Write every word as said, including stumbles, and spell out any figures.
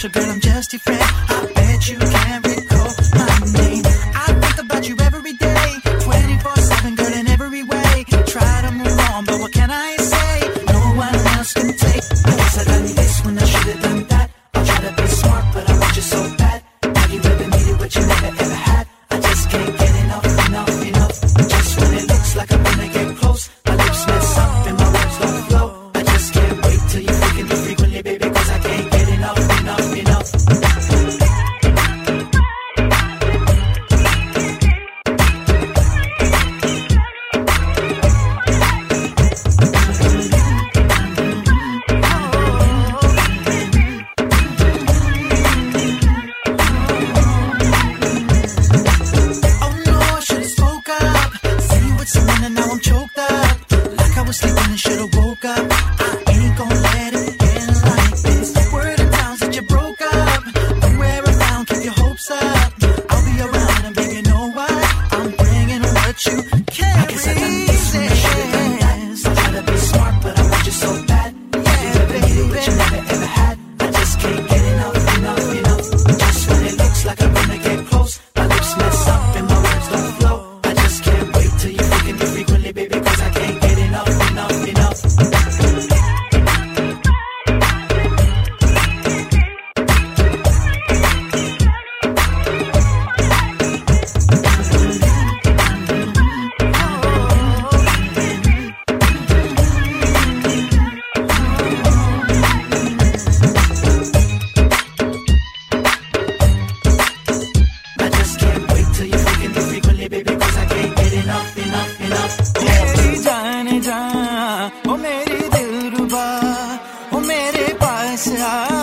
special girl, I'm just your friend. I bet you can't recall my name. I think about you every day, twenty-four seven, girl, in every way. Try to move on, but what can I say? No one else can take. I guess I done this when I should have done that. I try to be smart, but I want you so bad. Have you ever needed what you never ever had? I just can't get enough, enough, enough. Just when it looks like I'm gonna get close, my lips mess up and my words don't flow. I just can't wait till you freaking me frequently, baby, cause I can't get enough, enough, enough. ओ मेरी दिलरुबा ओ मेरे पास आ